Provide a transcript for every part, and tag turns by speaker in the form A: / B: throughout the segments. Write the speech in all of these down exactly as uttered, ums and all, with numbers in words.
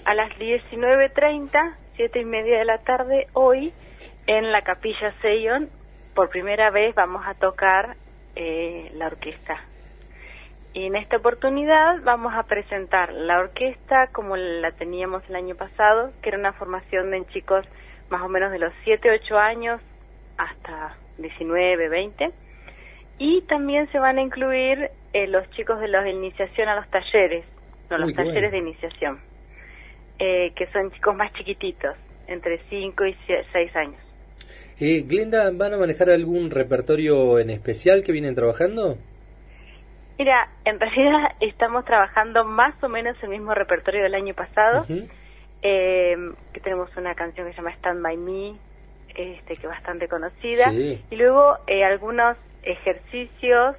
A: a las diecinueve treinta, siete y media de la tarde, hoy, en la Capilla Seion, por primera vez vamos a tocar eh, la orquesta. Y en esta oportunidad vamos a presentar la orquesta como la teníamos el año pasado, que era una formación de chicos más o menos de los siete, ocho años hasta diecinueve, veinte. Y también se van a incluir eh, los chicos de la iniciación a los talleres, no,
B: Uy,
A: los talleres
B: bueno.
A: de iniciación, eh, que son chicos más chiquititos, entre cinco y seis años.
B: Eh, Glenda, ¿van a manejar algún repertorio en especial que vienen trabajando?
A: Mira, en realidad estamos trabajando más o menos el mismo repertorio del año pasado,
B: Uh-huh.
A: eh, que tenemos una canción que se llama Stand By Me, este, que es bastante conocida,
B: Sí.
A: y luego eh, algunos ejercicios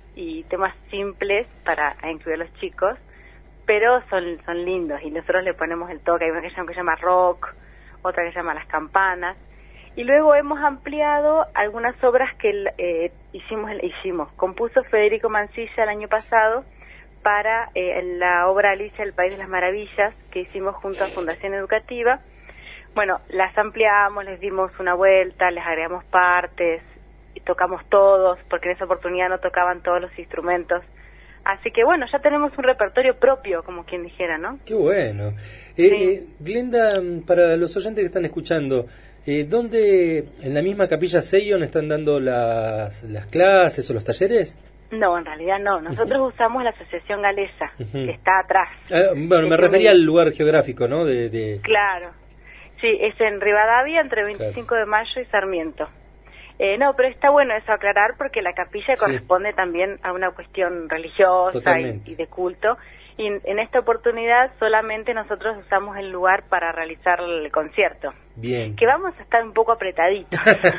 A: y temas simples para incluir a los chicos, pero son, son lindos y nosotros le ponemos el toque. Hay una que se llama, que se llama Rock, otra que se llama Las Campanas, y luego hemos ampliado algunas obras que eh, hicimos, hicimos, compuso Federico Mancilla el año pasado para eh, la obra Alicia, el País de las Maravillas, que hicimos junto a Fundación Educativa. Bueno, las ampliamos, les dimos una vuelta, les agregamos partes, y tocamos todos, porque en esa oportunidad no tocaban todos los instrumentos. Así que bueno, ya tenemos un repertorio propio, como quien dijera, ¿no?
B: Qué bueno. Eh,
A: Sí.
B: eh, Glenda, para los oyentes que están escuchando, eh, ¿dónde en la misma Capilla Seion están dando las, las clases o los talleres?
A: No, en realidad no. Nosotros uh-huh. usamos la Asociación Galesa,
B: Uh-huh.
A: que está atrás.
B: Ah, bueno, me refería al lugar geográfico, ¿no? De, de...
A: Claro. Sí, es en Rivadavia, entre veinticinco claro. de mayo y Sarmiento. Eh, no, pero está bueno eso aclarar, porque la capilla
B: Sí.
A: corresponde también a una cuestión religiosa y, y de culto. Y en, en esta oportunidad solamente nosotros usamos el lugar para realizar el concierto.
B: Bien.
A: Que vamos a estar un poco apretaditos,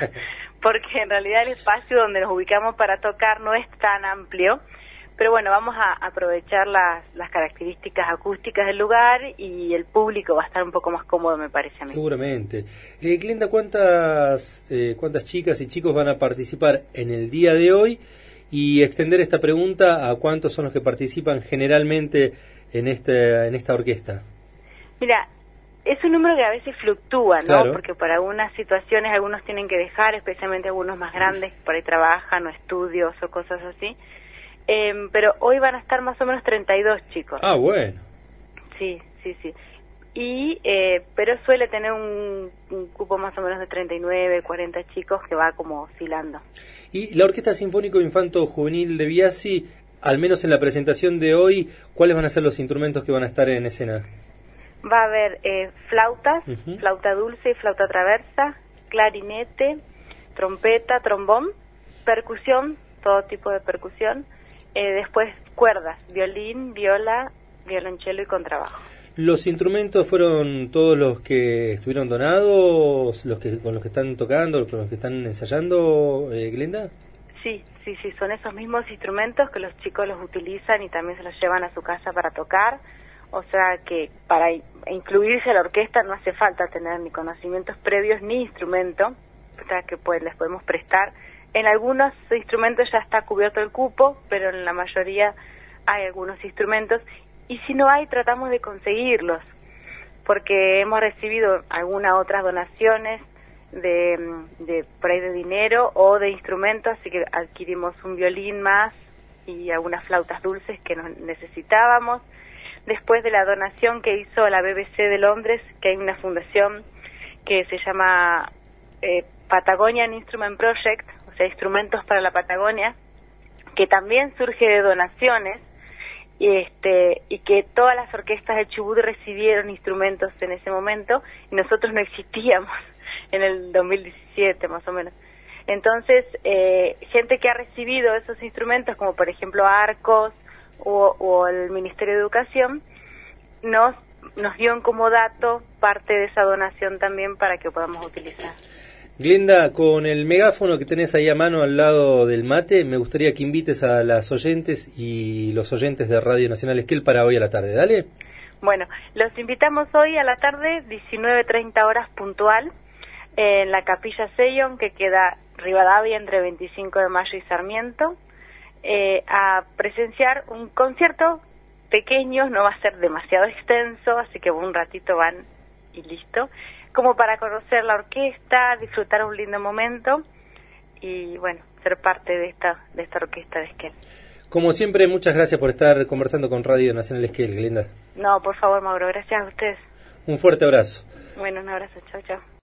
A: porque en realidad el espacio donde nos ubicamos para tocar no es tan amplio, pero bueno, vamos a aprovechar las, las características acústicas del lugar y el público va a estar un poco más cómodo, me parece a mí.
B: Seguramente. Eh, Glenda, ¿cuántas, eh, ¿cuántas chicas y chicos van a participar en el día de hoy? Y extender esta pregunta a cuántos son los que participan generalmente en, este, en esta orquesta.
A: Mira, es un número que a veces fluctúa, ¿no?
B: Claro.
A: Porque por algunas situaciones algunos tienen que dejar, especialmente algunos más grandes, por ahí trabajan o estudios o cosas así. Eh, pero hoy van a estar más o menos treinta y dos chicos.
B: Ah, bueno.
A: Sí, sí, sí. Y, eh, pero suele tener un, un cupo más o menos de treinta y nueve, cuarenta chicos que va como oscilando.
B: Y la Orquesta Sinfónico Infanto Juvenil de Biasi, al menos en la presentación de hoy, ¿cuáles van a ser los instrumentos que van a estar en escena?
A: Va a haber eh, flautas,
B: Uh-huh.
A: flauta dulce y flauta traversa, clarinete, trompeta, trombón, percusión, todo tipo de percusión, eh, después cuerdas, violín, viola, violonchelo y contrabajo.
B: ¿Los instrumentos fueron todos los que estuvieron donados, los que con los que están tocando, con los que están ensayando, eh, Glenda?
A: Sí, sí, sí, son esos mismos instrumentos que los chicos los utilizan y también se los llevan a su casa para tocar. O sea que para incluirse a la orquesta no hace falta tener ni conocimientos previos ni instrumento, o sea que pues les podemos prestar. En algunos instrumentos ya está cubierto el cupo, pero en la mayoría hay algunos instrumentos. Y si no hay, tratamos de conseguirlos, porque hemos recibido algunas otras donaciones de, de por ahí de dinero o de instrumentos, así que adquirimos un violín más y algunas flautas dulces que nos necesitábamos. Después de la donación que hizo la B B C de Londres, que hay una fundación que se llama eh, Patagonian Instrument Project, o sea, instrumentos para la Patagonia, que también surge de donaciones, y este y que todas las orquestas de Chubut recibieron instrumentos en ese momento y nosotros no existíamos en el dos mil diecisiete más o menos. Entonces eh, gente que ha recibido esos instrumentos, como por ejemplo Arcos o, o el Ministerio de Educación, nos nos dio como dato parte de esa donación también para que podamos utilizar.
B: Glenda, con el megáfono que tenés ahí a mano al lado del mate, me gustaría que invites a las oyentes y los oyentes de Radio Nacional Esquel para hoy a la tarde. Dale.
A: Bueno, los invitamos hoy a la tarde, diecinueve treinta horas puntual, en la Capilla Seion, que queda Rivadavia entre veinticinco de mayo y Sarmiento, eh, a presenciar un concierto pequeños, no va a ser demasiado extenso, así que un ratito van y listo, como para conocer la orquesta, disfrutar un lindo momento y bueno, ser parte de esta de esta orquesta de Esquel.
B: Como siempre, muchas gracias por estar conversando con Radio Nacional Esquel, Glenda.
A: No, por favor, Mauro, gracias a ustedes.
B: Un fuerte abrazo.
A: Bueno, un abrazo, chao, chao.